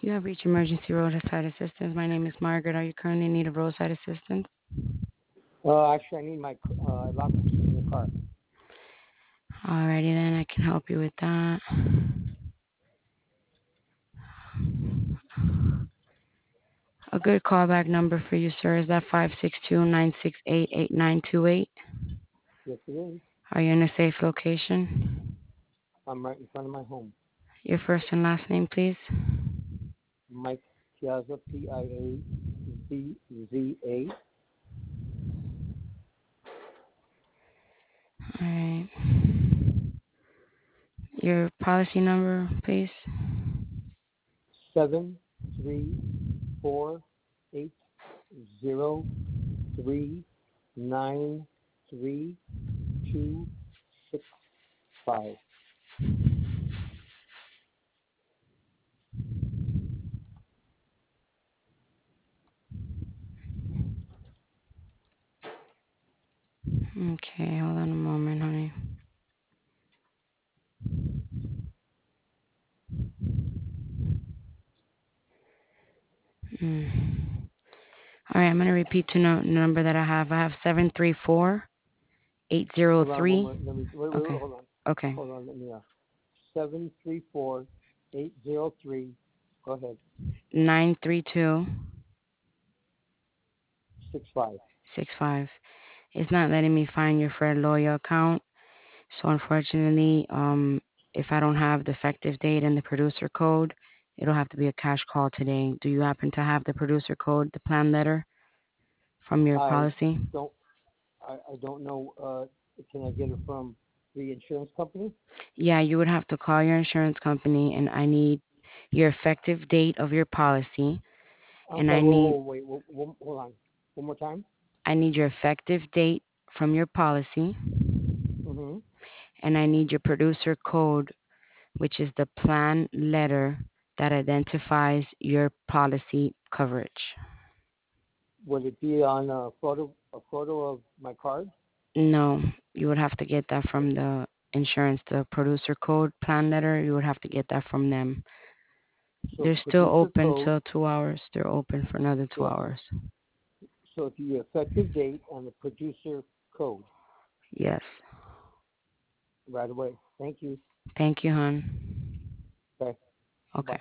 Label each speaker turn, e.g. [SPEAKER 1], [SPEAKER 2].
[SPEAKER 1] You have reached emergency roadside assistance. My name is Margaret. Are you currently in need of roadside assistance?
[SPEAKER 2] Actually, I need I lost my keys in the car.
[SPEAKER 1] Alrighty then, I can help you with that. A good callback number for you, sir, is that 562-968-8928.
[SPEAKER 2] Yes, it is.
[SPEAKER 1] Are you in a safe location?
[SPEAKER 2] I'm right in front of my home.
[SPEAKER 1] Your first and last name, please.
[SPEAKER 2] Mike Piazza, Piazza.
[SPEAKER 1] Alright. Your policy number, please.
[SPEAKER 2] 73480393265.
[SPEAKER 1] Okay, hold on a moment, honey. Mm. Alright, I'm going to repeat the number that I have. I have 734-803.
[SPEAKER 2] Hold on one more.
[SPEAKER 1] Okay.
[SPEAKER 2] Hold on.
[SPEAKER 1] Okay.
[SPEAKER 2] Hold on. Let me 734-803. Go ahead.
[SPEAKER 1] 93265.
[SPEAKER 2] 65.
[SPEAKER 1] It's not letting me find your Fred Lawyer account. So unfortunately, if I don't have the effective date and the producer code, it'll have to be a cash call today. Do you happen to have the producer code, the plan letter from your
[SPEAKER 2] I
[SPEAKER 1] policy?
[SPEAKER 2] don't. I don't know. Can I get it from the insurance company?
[SPEAKER 1] Yeah, you would have to call your insurance company, and I need your effective date of your policy,
[SPEAKER 2] I'm
[SPEAKER 1] and
[SPEAKER 2] sorry. Whoa, wait. Hold on. One more time.
[SPEAKER 1] I need your effective date from your policy,
[SPEAKER 2] Mm-hmm.
[SPEAKER 1] and I need your producer code, which is the plan letter that identifies your policy coverage.
[SPEAKER 2] Would it be on a photo of my card?
[SPEAKER 1] No, you would have to get that from the insurance, the producer code plan letter. You would have to get that from them.
[SPEAKER 2] So
[SPEAKER 1] They're still
[SPEAKER 2] producer
[SPEAKER 1] open
[SPEAKER 2] code.
[SPEAKER 1] till 2 hours. They're open for another two
[SPEAKER 2] So
[SPEAKER 1] hours.
[SPEAKER 2] so the effective date and the producer code
[SPEAKER 1] Yes.
[SPEAKER 2] right away. Thank you.
[SPEAKER 1] Thank you, hon.
[SPEAKER 2] Okay.
[SPEAKER 1] Okay.
[SPEAKER 2] Bye.